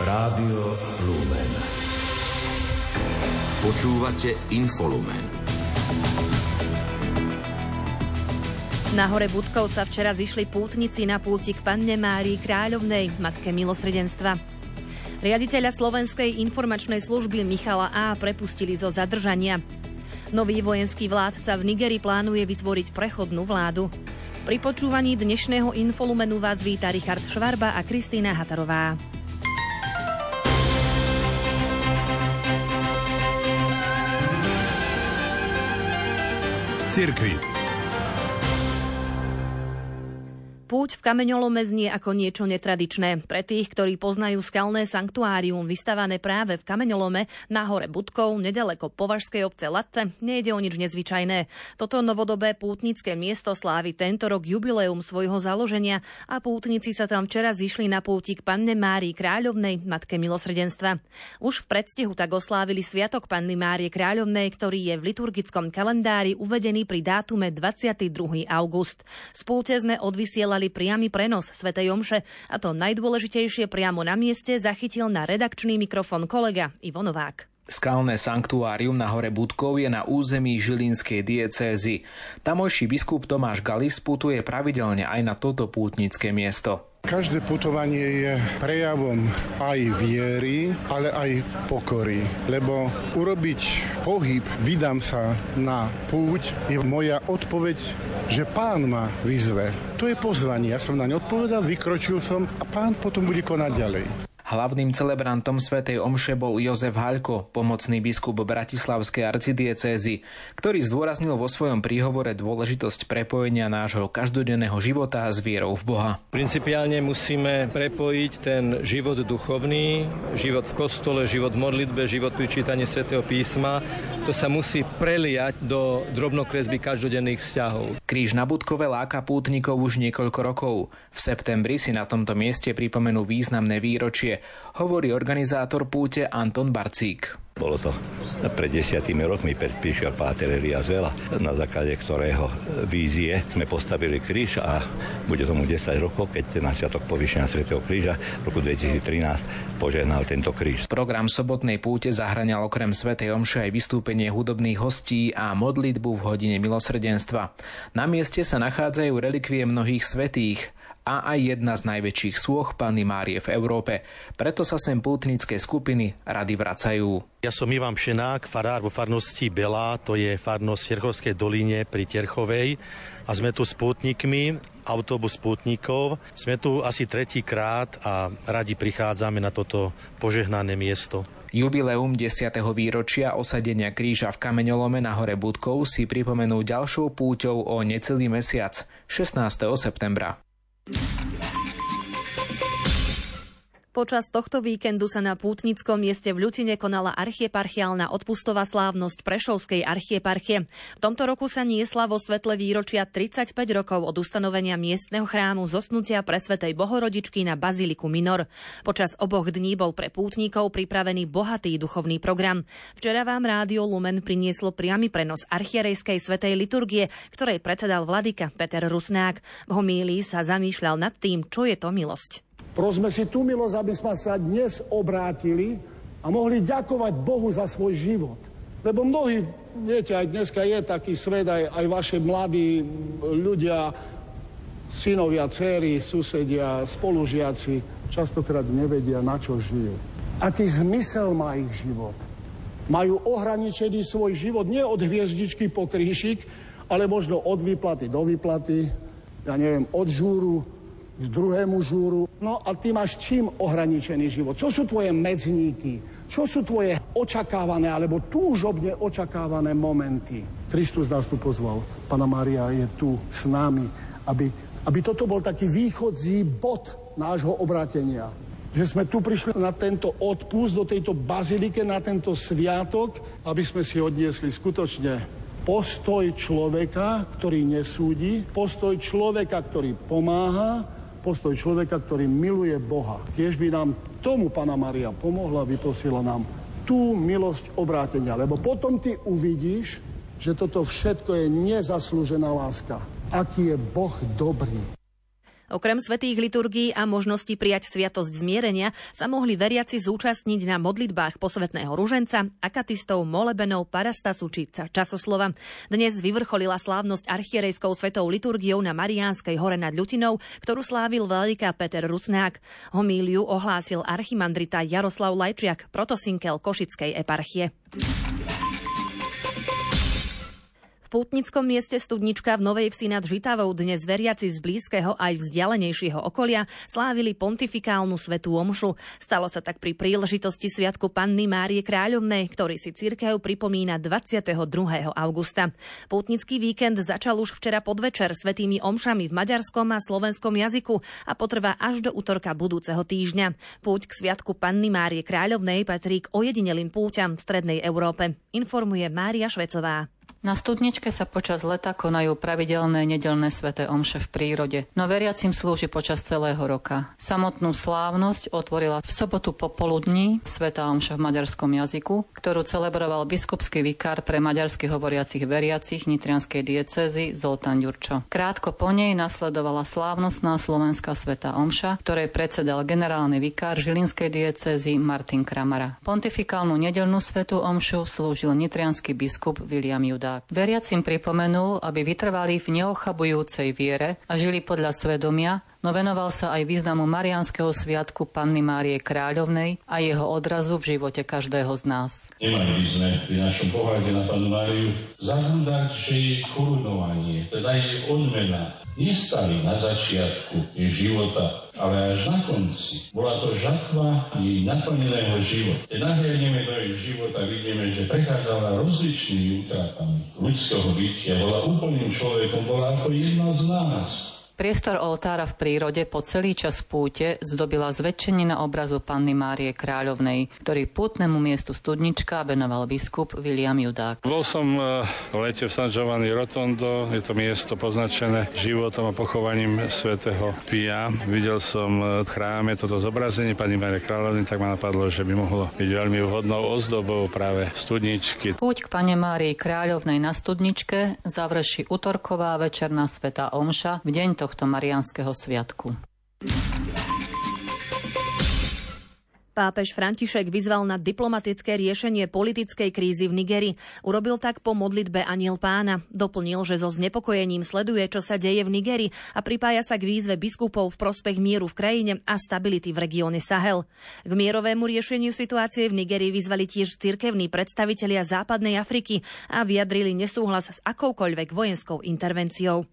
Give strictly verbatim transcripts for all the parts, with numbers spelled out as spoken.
Rádio Lumen. Počúvate Infolumen. Na hore Budkov sa včera zišli pútnici na púti k Panne Márii Kráľovnej, Matke milosrdenstva. Riaditeľa Slovenskej informačnej služby Michala A. prepustili zo zadržania. Nový vojenský vládca v Nigeri plánuje vytvoriť prechodnú vládu. Pri počúvaní dnešného Infolumenu vás víta Richard Švarba a Kristýna Hatarová. Cirkvi. Púť v kameňolome znie ako niečo netradičné. Pre tých, ktorí poznajú skalné sanktuárium vystavané práve v kameňolome na hore Budkov, nedaleko považskej obce Latce, nejde o nič nezvyčajné. Toto novodobé pútnické miesto slávi tento rok jubileum svojho založenia a pútnici sa tam včera zišli na púti k Panne Márii Kráľovnej, Matke milosrdenstva. Už v predstihu tak oslávili sviatok Panny Márie Kráľovnej, ktorý je v liturgickom kalendári uvedený pri dátume dvadsiateho druhého augusta. Z púte sme odvysielali priamy prenos svätej omše a to najdôležitejšie priamo na mieste zachytil na redakčný mikrofón kolega Ivo Novák. Skalné sanktuárium na hore Budkov je na území Žilinskej diecézy. Tamojší biskup Tomáš Galis putuje pravidelne aj na toto pútnické miesto. Každé putovanie je prejavom aj viery, ale aj pokory. Lebo urobiť pohyb, vydám sa na púť, je moja odpoveď, že Pán ma vyzve. To je pozvanie. Ja som na ne odpovedal, vykročil som a Pán potom bude konať ďalej. Hlavným celebrantom svätej omše bol Jozef Haľko, pomocný biskup bratislavskej arcidiecézy, ktorý zdôraznil vo svojom príhovore dôležitosť prepojenia nášho každodenného života s vierou v Boha. Principiálne musíme prepojiť ten život duchovný, život v kostole, život v modlitbe, život pri čítaní svätého písma. To sa musí preliať do drobnokresby každodenných vzťahov. Kríž na Budkove láka pútnikov už niekoľko rokov. V septembri si na tomto mieste pripomenú významné výročie, hovorí organizátor púte Anton Barcík. Bolo to pred desiatými rokmi, prišiel páter Eliáš Vela, na základe ktorého vízie sme postavili kríž a bude tomu desať rokov, keď na sviatok povýšenia svätého kríža v roku dvetisíctrinásť požehnal tento kríž. Program sobotnej púte zahŕňal okrem svätej omše aj vystúpenie hudobných hostí a modlitbu v hodine milosrdenstva. Na mieste sa nachádzajú relikvie mnohých svätých a aj jedna z najväčších sôch Panny Márie v Európe. Preto sa sem pútnické skupiny rady vracajú. Ja som Ivan Pšenák, farár vo farnosti Belá, to je farnosť v Terchovskej doline pri Terchovej. A sme tu s pútnikmi, autobus pútnikov. Sme tu asi tretíkrát a radi prichádzame na toto požehnané miesto. Jubileum desiateho výročia osadenia kríža v kameňolome na hore Budkov si pripomenú ďalšou púťou o necelý mesiac, šestnásteho septembra. Počas tohto víkendu sa na pútnickom mieste v Ľutine konala archieparchiálna odpustová slávnosť Prešovskej archieparchie. V tomto roku sa niesla vo svetle výročia tridsaťpäť rokov od ustanovenia miestneho chrámu zosnutia presvätej Bohorodičky na baziliku Minor. Počas oboch dní bol pre pútnikov pripravený bohatý duchovný program. Včera vám Rádio Lumen prinieslo priamy prenos archierejskej svätej liturgie, ktorej predsedal vladyka Peter Rusnák. V homílii sa zamýšľal nad tým, čo je to milosť. Prosme si tú milosť, aby sme sa dnes obrátili a mohli ďakovať Bohu za svoj život. Lebo mnohí, viete, aj dneska je taký svet, aj, aj vaše mladí ľudia, synovia, dcéry, susedia, spolužiaci, častokrát nevedia, na čo žijú. Aký zmysel má ich život? Majú ohraničený svoj život nie od hviezdičky po krížik, ale možno od výplaty do výplaty, ja neviem, od žúru k druhému žúru. No a ty máš čím ohraničený život? Čo sú tvoje medzníky? Čo sú tvoje očakávané alebo túžobne očakávané momenty? Kristus nás tu pozval. Panna Mária je tu s nami, aby, aby toto bol taký východzí bod nášho obrátenia. Že sme tu prišli na tento odpust, do tejto bazilike, na tento sviatok, aby sme si odniesli skutočne postoj človeka, ktorý nesúdi, postoj človeka, ktorý pomáha, postoj človeka, ktorý miluje Boha. Tiež by nám tomu Panna Mária pomohla, vyprosila nám tú milosť obrátenia, lebo potom ty uvidíš, že toto všetko je nezaslúžená láska. Aký je Boh dobrý. Okrem svätých liturgií a možnosti prijať sviatosť zmierenia sa mohli veriaci zúčastniť na modlitbách posvätného ruženca, akatistov, molebenov, parastasu či časoslova. Dnes vyvrcholila slávnosť archierejskou svetou liturgiou na Mariánskej hore nad Ľutinou, ktorú slávil veľká Peter Rusnák. Homíliu ohlásil archimandrita Jaroslav Lajčiak, protosinkel Košickej eparchie. V pútnickom mieste Studnička v Novej Vsi nad Žitavou dnes veriaci z blízkeho aj vzdialenejšieho okolia slávili pontifikálnu svätú omšu. Stalo sa tak pri príležitosti sviatku Panny Márie Kráľovnej, ktorý si cirkev pripomína dvadsiateho druhého augusta. Pútnický víkend začal už včera podvečer svätými omšami v maďarskom a slovenskom jazyku a potrvá až do utorka budúceho týždňa. Púť k sviatku Panny Márie Kráľovnej patrí k ojedinelým púťam v strednej Európe, informuje Mária Švecová. Na Studničke sa počas leta konajú pravidelné nedeľné sväté omše v prírode, no veriacim slúži počas celého roka. Samotnú slávnosť otvorila v sobotu popoludní svätá omša v maďarskom jazyku, ktorú celebroval biskupský vikár pre maďarsky hovoriacich veriacich nitrianskej diecézy Zoltán Ďurčo. Krátko po nej nasledovala slávnostná slovenská svätá omša, ktorej predsedal generálny vikár žilinskej diecézy Martin Kramara. Pontifikálnu nedeľnú svätú omšu slúžil nitriansky biskup Viliam Judák. Veriacim pripomenul, aby vytrvali v neochabujúcej viere a žili podľa svedomia, no venoval sa aj významu mariánskeho sviatku Panny Márie Kráľovnej a jeho odrazu v živote každého z nás. Nemali by sme pri našom pohľade na Pannu Máriu zabúdať, že jej korunovanie, teda jej odmena, nestali na začiatku jej života, ale až na konci. Bola to žatva jej naplneného života. Keď nahliadneme do jej života, vidíme, že prechádzala rozličnými útrapami ľudského bytia. Bola úplným človekom, bola ako jedna z nás. Priestor oltára v prírode po celý čas púte zdobila zväčšenina obrazu Panny Márie Kráľovnej, ktorý pútnemu miestu Studnička venoval biskup Viliam Judák. Bol som v lete v San Giovanni Rotondo, je to miesto poznačené životom a pochovaním svätého Pia. Videl som v chráme toto zobrazenie Panny Márie Kráľovnej, tak ma napadlo, že by mohlo byť veľmi vhodnou ozdobou práve Studničky. Púť k Panne Márii Kráľovnej na Studničke završí utorková večerná svätá omša v deň tohto mariánskeho sviatku. Pápež František vyzval na diplomatické riešenie politickej krízy v Nigeri. Urobil tak po modlitbe Anjel Pána. Doplnil, že so znepokojením sleduje, čo sa deje v Nigeri a pripája sa k výzve biskupov v prospech mieru v krajine a stability v regióne Sahel. K mierovému riešeniu situácie v Nigerii vyzvali tiež cirkevní predstavitelia západnej Afriky a vyjadrili nesúhlas s akoukoľvek vojenskou intervenciou.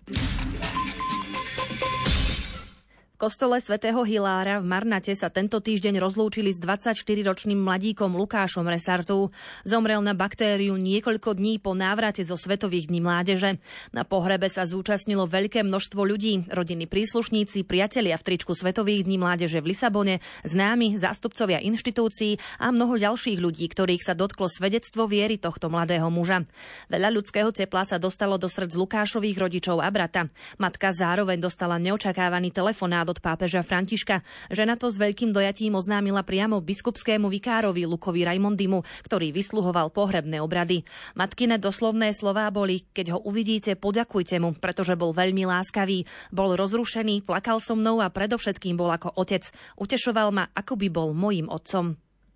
V kostole svätého Hilára v Marnate sa tento týždeň rozlúčili s dvadsaťštyriročným mladíkom Lukášom Resartu. Zomrel na baktériu niekoľko dní po návrate zo Svetových dní mládeže. Na pohrebe sa zúčastnilo veľké množstvo ľudí, rodiny príslušníci, priatelia v tričku Svetových dní mládeže v Lisabone, známi, zástupcovia inštitúcií a mnoho ďalších ľudí, ktorých sa dotklo svedectvo viery tohto mladého muža. Veľa ľudského tepla sa dostalo do srdc Lukášových rodičov a brata. Matka zároveň dostala neočakávaný telefonát od pápeža Františka. Žena to s veľkým dojatím oznámila priamo biskupskému vikárovi Lukovi Raimondimu, ktorý vysluhoval pohrebné obrady. Matkine doslovné slová boli: keď ho uvidíte, poďakujte mu, pretože bol veľmi láskavý. Bol rozrušený, plakal so mnou a predovšetkým bol ako otec. Utešoval ma, ako by bol mojím otcom.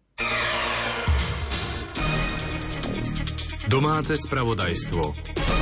Domáce spravodajstvo.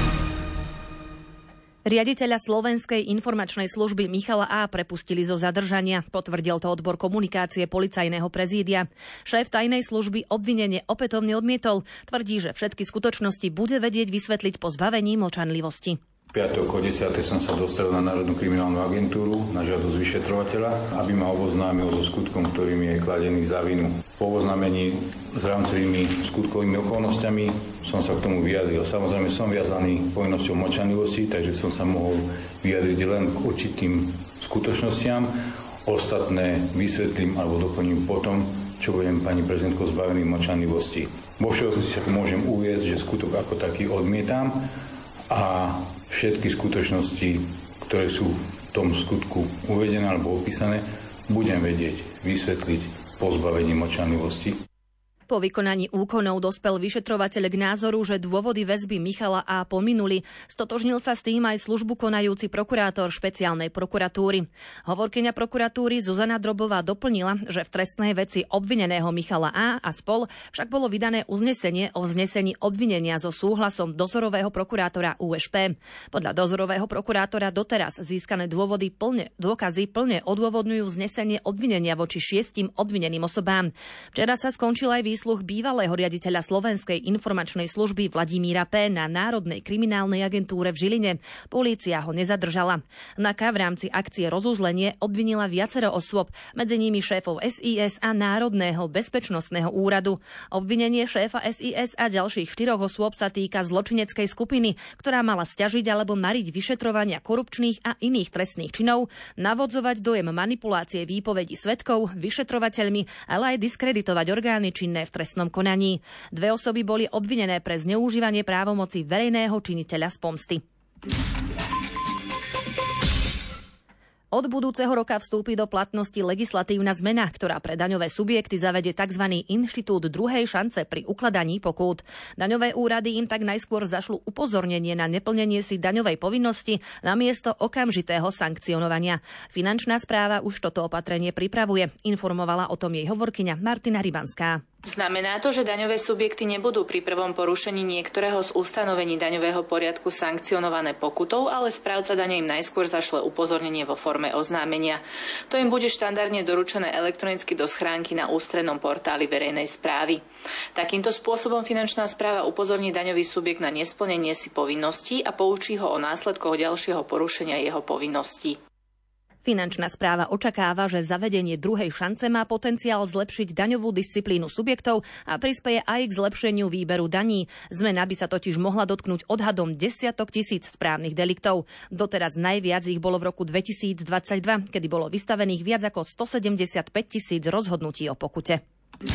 Riaditeľa Slovenskej informačnej služby Michala A. prepustili zo zadržania, potvrdil to odbor komunikácie policajného prezídia. Šéf tajnej služby obvinenie opätovne odmietol, tvrdí, že všetky skutočnosti bude vedieť vysvetliť po zbavení mlčanlivosti. piateho o desiatej som sa dostal na Národnú kriminálnu agentúru na žiadosť vyšetrovateľa, aby ma oboznámil so skutkom, ktorým je kladený za vinu. Po oboznámení s rámcovými skutkovými okolnostiami som sa k tomu vyjadril. Samozrejme som viazaný povinnosťou mlčanlivosti, takže som sa mohol vyjadriť len k určitým skutočnostiam. Ostatné vysvetlím alebo doplním potom, čo budem pani prezidentko zbavený mlčanlivosti. Vo všeobecnosti však môžem uviesť, že skutok ako taký odmietam a všetky skutočnosti, ktoré sú v tom skutku uvedené alebo opísané, budem vedieť vysvetliť po zbavení mlčanlivosti. Po vykonaní úkonov dospel vyšetrovateľ k názoru, že dôvody väzby Michala A. pominuli. Stotožnil sa s tým aj službu konajúci prokurátor špeciálnej prokuratúry. Hovorkyňa prokuratúry Zuzana Drobová doplnila, že v trestnej veci obvineného Michala A. a spol však bolo vydané uznesenie o vznesení obvinenia so súhlasom dozorového prokurátora ú es pé. Podľa dozorového prokurátora doteraz získané dôvody plne, dôkazy plne odôvodňujú vznesenie obvinenia voči šiestim obvineným osobám. Včera sa skončil aj výsluch bývalého riaditeľa Slovenskej informačnej služby Vladimíra P. na Národnej kriminálnej agentúre v Žiline. Polícia ho nezadržala. NAKA v rámci akcie Rozuzlenie obvinila viacero osôb, medzi nimi šéfov es í es a Národného bezpečnostného úradu. Obvinenie šéfa es í es a ďalších štyroch osôb sa týka zločineckej skupiny, ktorá mala sťažiť alebo mariť vyšetrovania korupčných a iných trestných činov, navodzovať dojem manipulácie výpovedí svedkov, vyšetrovateľmi, ale aj diskreditovať orgány činné v trestnom konaní. Dve osoby boli obvinené pre zneužívanie právomoci verejného činiteľa z pomsty. Od budúceho roka vstúpi do platnosti legislatívna zmena, ktorá pre daňové subjekty zavedie tzv. Inštitút druhej šance pri ukladaní pokút. Daňové úrady im tak najskôr zašľú upozornenie na neplnenie si daňovej povinnosti namiesto okamžitého sankcionovania. Finančná správa už toto opatrenie pripravuje. Informovala o tom jej hovorkyňa Martina Rybanská. Znamená to, že daňové subjekty nebudú pri prvom porušení niektorého z ustanovení daňového poriadku sankcionované pokutou, ale správca dane im najskôr zašle upozornenie vo forme oznámenia. To im bude štandardne doručené elektronicky do schránky na ústrednom portáli verejnej správy. Takýmto spôsobom finančná správa upozorní daňový subjekt na nesplnenie si povinností a poučí ho o následkoch ďalšieho porušenia jeho povinností. Finančná správa očakáva, že zavedenie druhej šance má potenciál zlepšiť daňovú disciplínu subjektov a prispeje aj k zlepšeniu výberu daní. Zmena by sa totiž mohla dotknúť odhadom desiatok tisíc správnych deliktov. Doteraz najviac ich bolo v roku dvetisícdvadsaťdva, kedy bolo vystavených viac ako stosedemdesiatpäť tisíc rozhodnutí o pokute.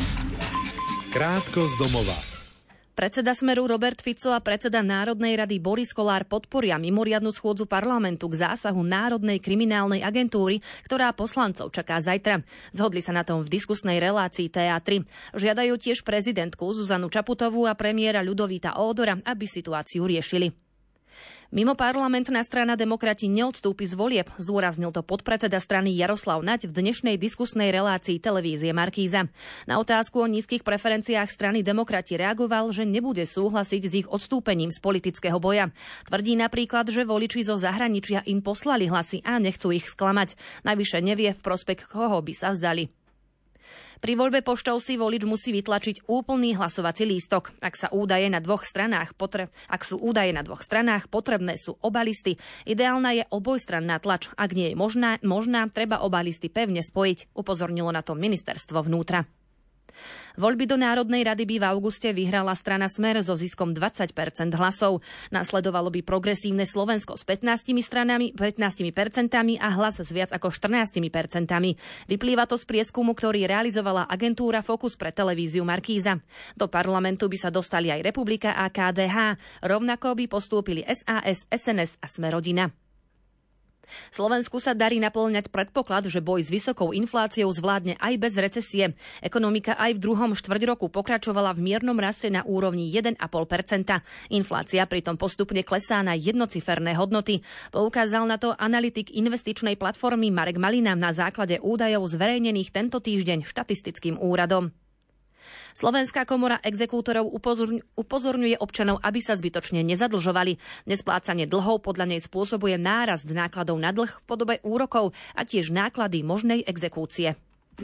Krátko z domova. Predseda Smeru Robert Fico a predseda Národnej rady Boris Kollár podporia mimoriadnu schôdzu parlamentu k zásahu Národnej kriminálnej agentúry, ktorá poslancov čaká zajtra. Zhodli sa na tom v diskusnej relácii té á tri. Žiadajú tiež prezidentku Zuzanu Čaputovú a premiéra Ľudovíta Ódora, aby situáciu riešili. Mimo parlamentná strana Demokrati neodstúpi z volieb, zdôraznil to podpredseda strany Jaroslav Naď v dnešnej diskusnej relácii televízie Markíza. Na otázku o nízkych preferenciách strany Demokrati reagoval, že nebude súhlasiť s ich odstúpením z politického boja. Tvrdí napríklad, že voliči zo zahraničia im poslali hlasy a nechcú ich sklamať. Navyše nevie, v prospech koho by sa vzdali. Pri voľbe poštou si volič musí vytlačiť úplný hlasovací lístok. Ak sa údaje na dvoch stranách potre... Ak sú údaje na dvoch stranách, potrebné sú oba listy. Ideálna je obojstranná tlač. Ak nie je možná, možná, treba oba listy pevne spojiť, upozornilo na to ministerstvo vnútra. Voľby do Národnej rady by v auguste vyhrala strana Smer so ziskom dvadsať percent hlasov. Nasledovalo by Progresívne Slovensko s pätnástimi stranami, pätnástimi percentami a Hlas s viac ako štrnástimi percentami. Vyplýva to z prieskumu, ktorý realizovala agentúra Focus pre televíziu Markíza. Do parlamentu by sa dostali aj Republika a ká dé há. Rovnako by postúpili es a es, es en es a Smer-rodina. Slovensku sa darí napĺňať predpoklad, že boj s vysokou infláciou zvládne aj bez recesie. Ekonomika aj v druhom štvrťroku pokračovala v miernom raste na úrovni jeden a pol percenta. Inflácia pritom postupne klesá na jednociferné hodnoty. Poukázal na to analytik investičnej platformy Marek Malina na základe údajov zverejnených tento týždeň štatistickým úradom. Slovenská komora exekútorov upozorňuje občanov, aby sa zbytočne nezadlžovali. Nesplácanie dlhov podľa nej spôsobuje nárast nákladov na dlh v podobe úrokov a tiež náklady možnej exekúcie.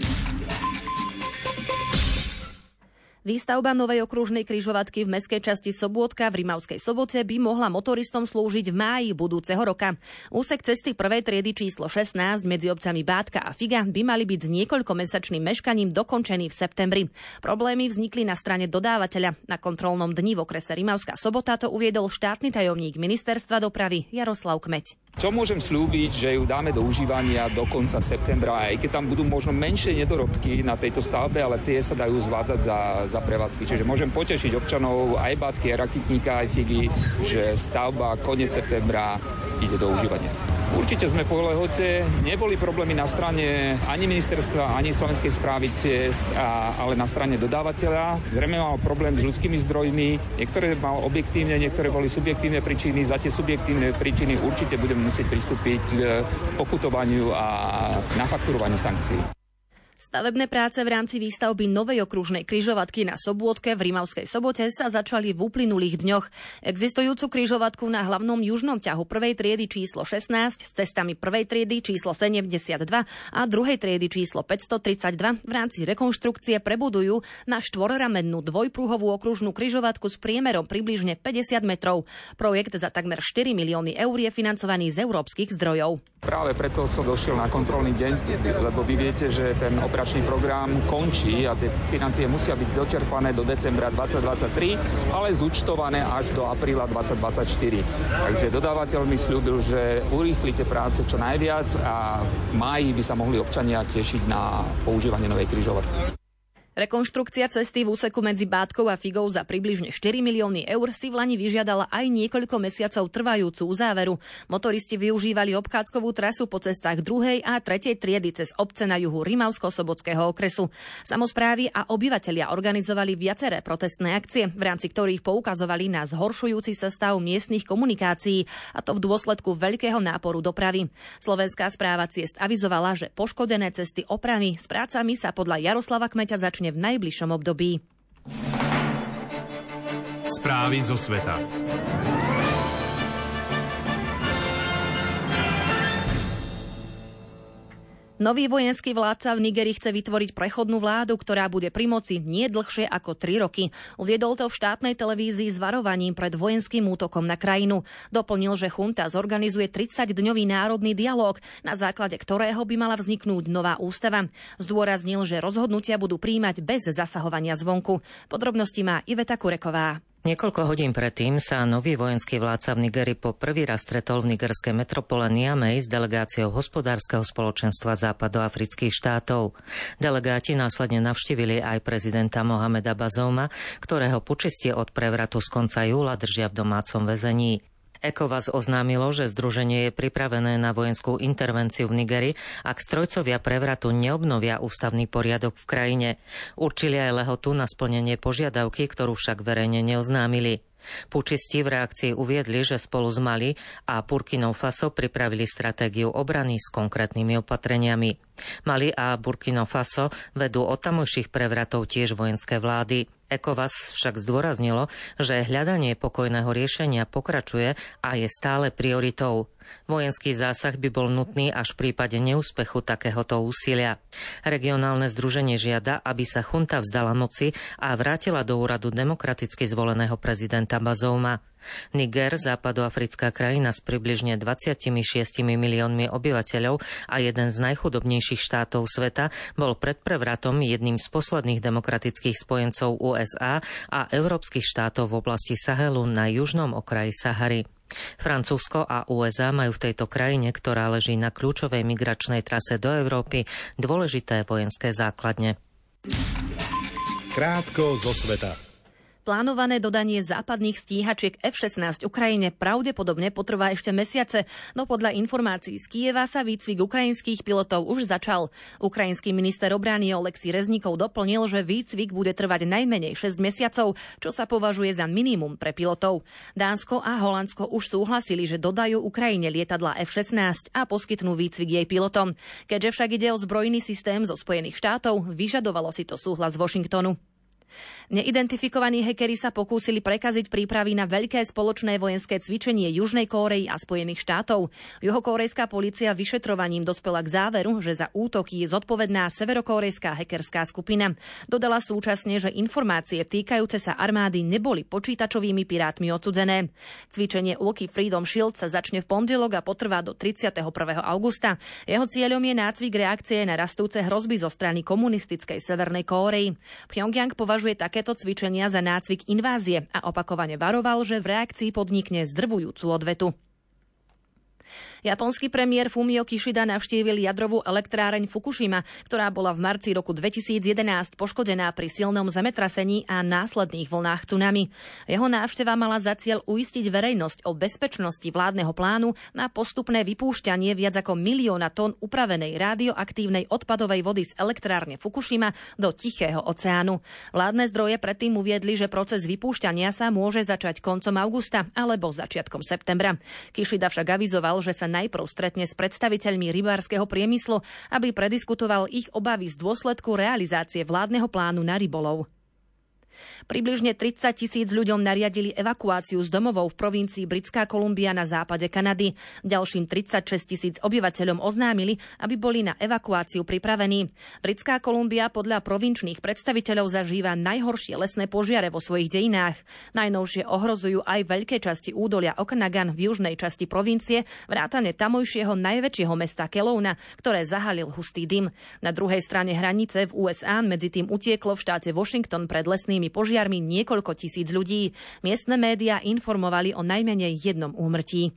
Výstavba novej okružnej križovatky v mestskej časti Sobôtka v Rimavskej Sobote by mohla motoristom slúžiť v máji budúceho roka. Úsek cesty prvej triedy číslo šestnásť medzi obcami Bátka a Figa by mali byť s niekoľkomesačným meškaním dokončený v septembri. Problémy vznikli na strane dodávateľa. Na kontrolnom dni v okrese Rimavská Sobota to uviedol štátny tajomník ministerstva dopravy Jaroslav Kmeď. Čo môžem slúbiť, že ju dáme do užívania do konca septembra, aj keď tam budú možno menšie nedorobky na tejto stavbe, ale tie sa dajú zvádzať za, za prevádzky. Čiže môžem potešiť občanov aj Bátky, aj Rakitníka, aj Figy, že stavba koniec septembra ide do užívania. Určite sme po lehote, neboli problémy na strane ani ministerstva, ani Slovenskej správy ciest, a, ale na strane dodávateľa. Zrejme mal problém s ľudskými zdrojmi, niektoré mal objektívne, niektoré boli subjektívne príčiny, za tie subjektívne príčiny určite budeme musieť pristúpiť k pokutovaniu a nafakturovaniu sankcií. Stavebné práce v rámci výstavby novej okružnej križovatky na Sobôtke v Rimavskej Sobote sa začali v uplynulých dňoch. Existujúcu križovatku na hlavnom južnom ťahu prvej triedy číslo šestnásť s cestami prvej triedy číslo sedemdesiatdva a druhej triedy číslo päťstotridsaťdva v rámci rekonštrukcie prebudujú na štvorramennú dvojpruhovú okružnú križovatku s priemerom približne päťdesiat metrov. Projekt za takmer štyri milióny eur je financovaný z európskych zdrojov. Práve preto som došiel na kontrolný deň, lebo vy viete, že ten operačný program končí a tie financie musia byť dočerpané do decembra dvetisícdvadsaťtri, ale zúčtované až do apríla dvetisícdvadsaťštyri. Takže dodávateľ mi sľúbil, že urýchlite práce čo najviac a v máji by sa mohli občania tešiť na používanie novej križovatky. Rekonštrukcia cesty v úseku medzi Bátkou a Figou za približne štyri milióny eur si v lani vyžiadala aj niekoľko mesiacov trvajúcu uzáveru. Motoristi využívali obchádzkovú trasu po cestách druhej a tretej triedy cez obce na juhu Rimavsko-Sobotského okresu. Samosprávy a obyvatelia organizovali viaceré protestné akcie, v rámci ktorých poukazovali na zhoršujúci sa stav miestnych komunikácií, a to v dôsledku veľkého náporu dopravy. Slovenská správa ciest avizovala, že poškodené cesty opraví. S prácami sa podľa Jaroslava Kmeťa začne v najbližšom období. Správy zo sveta. Nový vojenský vládca v Nigeri chce vytvoriť prechodnú vládu, ktorá bude pri moci nie dlhšie ako tri roky. Uviedol to v štátnej televízii s varovaním pred vojenským útokom na krajinu. Doplnil, že chunta zorganizuje tridsaťdňový národný dialóg, na základe ktorého by mala vzniknúť nová ústava. Zdôraznil, že rozhodnutia budú prijímať bez zasahovania zvonku. Podrobnosti má Iveta Kureková. Niekoľko hodín predtým sa nový vojenský vládca v Nigeri po prvý raz stretol v nigerskej metropole Niamey s delegáciou hospodárskeho spoločenstva západoafrických štátov. Delegáti následne navštívili aj prezidenta Mohameda Bazouma, ktorého počestie od prevratu z konca júla držia v domácom väzení. ECOWAS oznámilo, že združenie je pripravené na vojenskú intervenciu v Nigeri, ak strojcovia prevratu neobnovia ústavný poriadok v krajine. Určili aj lehotu na splnenie požiadavky, ktorú však verejne neoznámili. Pučisti v reakcii uviedli, že spolu s Mali a Burkinou Faso pripravili stratégiu obrany s konkrétnymi opatreniami. Mali a Burkina Faso vedú od tamojších prevratov tiež vojenské vlády. ECOWAS však zdôraznilo, že hľadanie pokojného riešenia pokračuje a je stále prioritou. Vojenský zásah by bol nutný až v prípade neúspechu takéhoto úsilia. Regionálne združenie žiada, aby sa chunta vzdala moci a vrátila do úradu demokraticky zvoleného prezidenta Bazouma. Niger, západoafrická krajina s približne dvadsaťšesť miliónmi obyvateľov a jeden z najchudobnejších štátov sveta, bol pred prevratom jedným z posledných demokratických spojencov ú es á a európskych štátov v oblasti Sahelu na južnom okraji Sahary. Francúzsko a ú es á majú v tejto krajine, ktorá leží na kľúčovej migračnej trase do Európy, dôležité vojenské základne. Krátko zo sveta. Plánované dodanie západných stíhačiek ef šestnásť Ukrajine pravdepodobne potrvá ešte mesiace, no podľa informácií z Kieva sa výcvik ukrajinských pilotov už začal. Ukrajinský minister obrany Oleksij Reznikov doplnil, že výcvik bude trvať najmenej šesť mesiacov, čo sa považuje za minimum pre pilotov. Dánsko a Holandsko už súhlasili, že dodajú Ukrajine lietadlá ef šestnásť a poskytnú výcvik jej pilotom. Keďže však ide o zbrojný systém zo Spojených štátov, vyžadovalo si to súhlas Washingtonu. Neidentifikovaní hackeri sa pokúsili prekaziť prípravy na veľké spoločné vojenské cvičenie Južnej Kórey a Spojených štátov. Juhokórejská polícia vyšetrovaním dospela k záveru, že za útoky je zodpovedná severokórejská hackerská skupina. Dodala súčasne, že informácie týkajúce sa armády neboli počítačovými pirátmi odsudzené. Cvičenie úloky Freedom Shield sa začne v pondelok a potrvá do tridsiateho prvého augusta. Jeho cieľom je nácvik reakcie na rastúce hrozby zo strany komunistickej Severnej Kórey. Pyongyang považuje takéto cvičenia za nácvik invázie a opakovane varoval, že v reakcii podnikne zdrvujúcu odvetu. Japonský premiér Fumio Kishida navštívil jadrovú elektráreň Fukushima, ktorá bola v marci roku dvetisícjedenásť poškodená pri silnom zemetrasení a následných vlnách tsunami. Jeho návšteva mala za cieľ uistiť verejnosť o bezpečnosti vládneho plánu na postupné vypúšťanie viac ako milióna tón upravenej radioaktívnej odpadovej vody z elektrárne Fukushima do Tichého oceánu. Vládne zdroje predtým uviedli, že proces vypúšťania sa môže začať koncom augusta alebo začiatkom septembra. Kishida však avizoval, že sa najprv stretne s predstaviteľmi rybárskeho priemyslu, aby prediskutoval ich obavy z dôsledku realizácie vládneho plánu na rybolov. Približne tridsať tisíc ľuďom nariadili evakuáciu z domovov v provincii Britská Kolumbia na západe Kanady. Ďalším tridsaťšesť tisíc obyvateľom oznámili, aby boli na evakuáciu pripravení. Britská Kolumbia podľa provinčných predstaviteľov zažíva najhoršie lesné požiare vo svojich dejinách. Najnovšie ohrozujú aj veľké časti údolia Okanagan v južnej časti provincie, vrátane tamojšieho najväčšieho mesta Kelowna, ktoré zahalil hustý dym. Na druhej strane hranice v ú es á medzi tým utieklo v štáte Washington pred lesnými požiarmi niekoľko tisíc ľudí. Miestne médiá informovali o najmenej jednom úmrtí.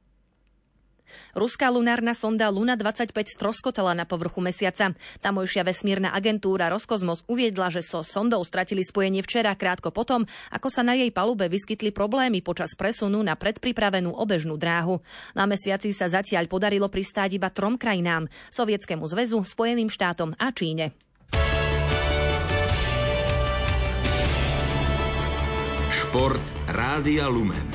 Ruská lunárna sonda Luna dvadsaťpäť stroskotala na povrchu mesiaca. Tamojšia vesmírna agentúra Roskosmos uviedla, že so sondou stratili spojenie včera krátko potom, ako sa na jej palube vyskytli problémy počas presunu na predpripravenú obežnú dráhu. Na mesiaci sa zatiaľ podarilo pristáť iba trom krajinám: Sovietskému zväzu, Spojeným štátom a Číne. Šport Rádia Lumen.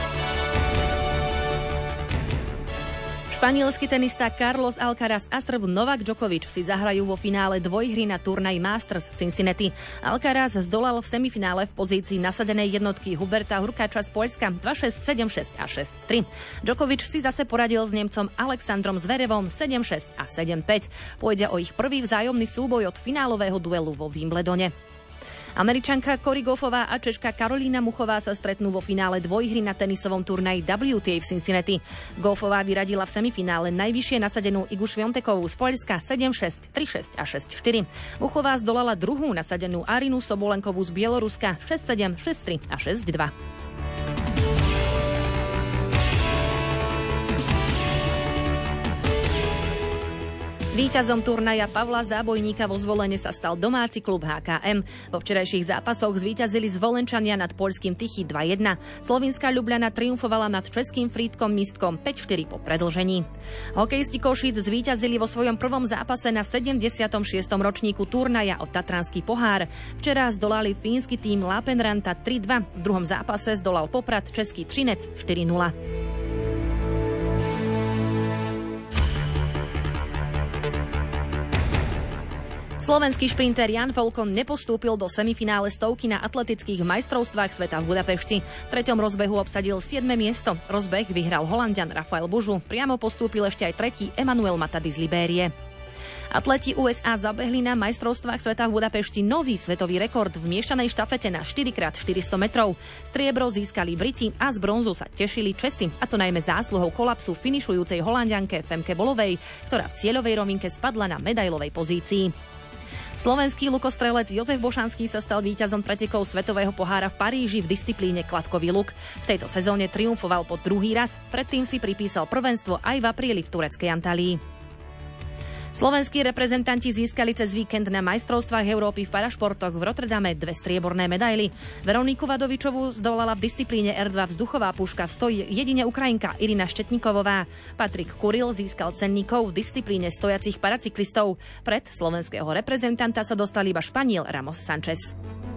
Španielský tenista Carlos Alcaraz a Srb Novak Djokovic si zahrajú vo finále dvojhry na turnaj Masters v Cincinnati. Alcaraz zdolal v semifinále v pozícii nasadenej jednotky Huberta Hurkáča z Poľska dva šesť, sedem šesť a šesť tri. Djokovic si zase poradil s Nemcom Alexandrom Zverevom sedem šesť a sedem päť. Pôjde o ich prvý vzájomný súboj od finálového duelu vo Wimbledone. Američanka Cory Goffová a Češka Karolína Muchová sa stretnú vo finále dvojhry na tenisovom turnaji W T A v Cincinnati. Goffová vyradila v semifinále najvyššie nasadenú Igu Šviontekovú z Poľska sedem šesť, tri šesť a šesť štyri. Muchová zdolala druhú nasadenú Arinu Sobolenkovú z Bieloruska šesť sedem, šesť tri a šesť dva. Víťazom turnaja Pavla Zábojníka vo Zvolene sa stal domáci klub há ká em. Vo včerajších zápasoch zvíťazili Zvolenčania nad poľským Tichy dva jedna. Slovinská Ľubľana triumfovala nad českým Frýdkom Místkom päť štyri po predĺžení. Hokejisti Košíc zvíťazili vo svojom prvom zápase na sedemdesiatom šiestom ročníku turnaja o Tatranský pohár. Včera zdolali fínsky tím Lapenranta tri dva. V druhom zápase zdolal Poprad český Třinec štyri nula. Slovenský šprinter Jan Volkon nepostúpil do semifinále stovky na atletických majstrovstvách sveta v Budapešti. V treťom rozbehu obsadil siedme miesto. Rozbeh vyhral Holanďan Rafael Bužu. Priamo postúpil ešte aj tretí Emanuel Matady z Libérie. Atleti ú es á zabehli na majstrovstvách sveta v Budapešti nový svetový rekord v miešanej štafete na štyri krát štyristo metrov. Striebro získali Briti a z bronzu sa tešili Česi, a to najmä zásluhou kolapsu finišujúcej Holanďanke Femke Bolovej, ktorá v cieľovej rovinke spadla na medailovej pozícii. Slovenský lukostrelec Jozef Bošanský sa stal víťazom pretekov Svetového pohára v Paríži v disciplíne kladkový luk. V tejto sezóne triumfoval po druhý raz, predtým si pripísal prvenstvo aj v apríli v tureckej Antalii. Slovenskí reprezentanti získali cez víkend na majstrovstvách Európy v parašportoch v Rotterdame dve strieborné medaily. Veroniku Vadovičovú zdolala v disciplíne er dva vzduchová puška stojí jedine Ukrajinka Irina Štetníkovová. Patrik Kuril získal cenníkov v disciplíne stojacich paracyklistov. Pred slovenského reprezentanta sa dostal iba Španiel Ramos Sanchez.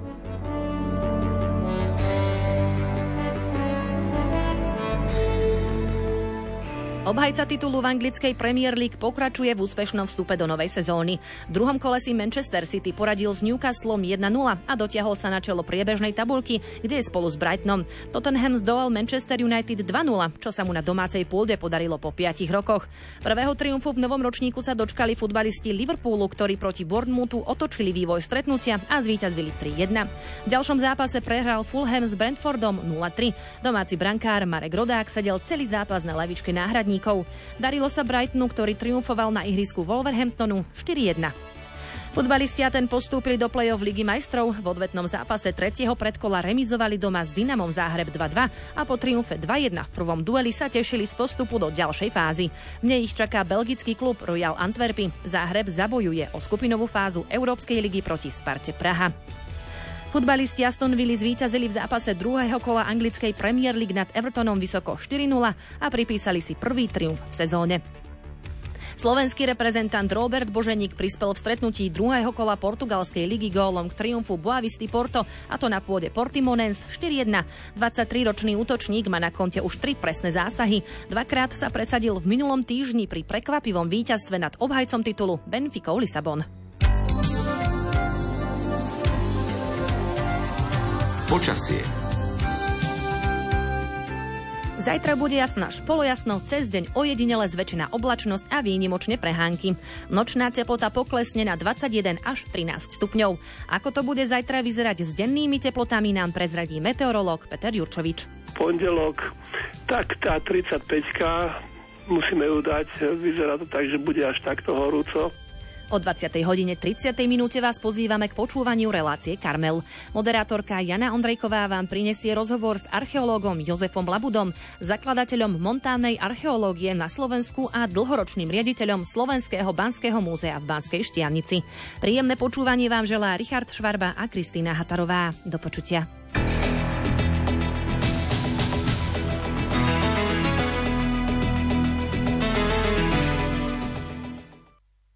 Obhajca titulu v anglickej Premier League pokračuje v úspešnom vstupe do novej sezóny. V druhom kole si Manchester City poradil s Newcastlom jeden nula a dotiahol sa na čelo priebežnej tabuľky, kde je spolu s Brightonom. Tottenham zdolal Manchester United dva nula, čo sa mu na domácej pôde podarilo po piatich rokoch. Prvého triumfu v novom ročníku sa dočkali futbalisti Liverpoolu, ktorí proti Bournemouthu otočili vývoj stretnutia a zvíťazili tri jedna. V ďalšom zápase prehral Fulham s Brentfordom nula tri. Domáci brankár Marek Rodák sedel celý zápas na lavičke náhradníkov. Darilo sa Brightonu, ktorý triumfoval na ihrisku Wolverhamptonu štyri jedna. Futbalisti Aten postúpili do play-off Ligy majstrov. V odvetnom zápase tretieho predkola remizovali doma s Dynamom Záhreb dva dva a po triumfe dva jedna v prvom dueli sa tešili z postupu do ďalšej fázy. V nej ich čaká belgický klub Royal Antwerpy. Záhreb zabojuje o skupinovú fázu Európskej ligy proti Sparte Praha. Futbalisti Aston Villa zvíťazili v zápase druhého kola anglickej Premier League nad Evertonom vysoko štyri nula a pripísali si prvý triumf v sezóne. Slovenský reprezentant Robert Boženík prispel v stretnutí druhého kola portugalskej ligy gólom k triumfu Boavisty Porto, a to na pôde Portimonense štyri jedna. dvadsaťtriročný útočník má na konte už tri presné zásahy. Dvakrát sa presadil v minulom týždni pri prekvapivom víťazstve nad obhajcom titulu Benficou Lisabon. Počasie. Zajtra bude jasno až polojasno, cez deň ojedinele zväčšená oblačnosť a výnimočne prehánky. Nočná teplota poklesne na dvadsaťjeden až trinásť stupňov. Ako to bude zajtra vyzerať s dennými teplotami, nám prezradí meteorológ Peter Jurčovič. Pondelok, tak tá tridsaťpäťka, musíme ju dať, vyzerá to tak, že bude až takto horúco. O dvadsiatej hodine tridsiatej minúte vás pozývame k počúvaniu relácie Karmel. Moderátorka Jana Ondrejková vám prinesie rozhovor s archeológom Jozefom Labudom, zakladateľom montánnej archeológie na Slovensku a dlhoročným riaditeľom Slovenského banského múzea v Banskej Štiavnici. Príjemné počúvanie vám želá Richard Švarba a Kristýna Hatarová. Do počutia.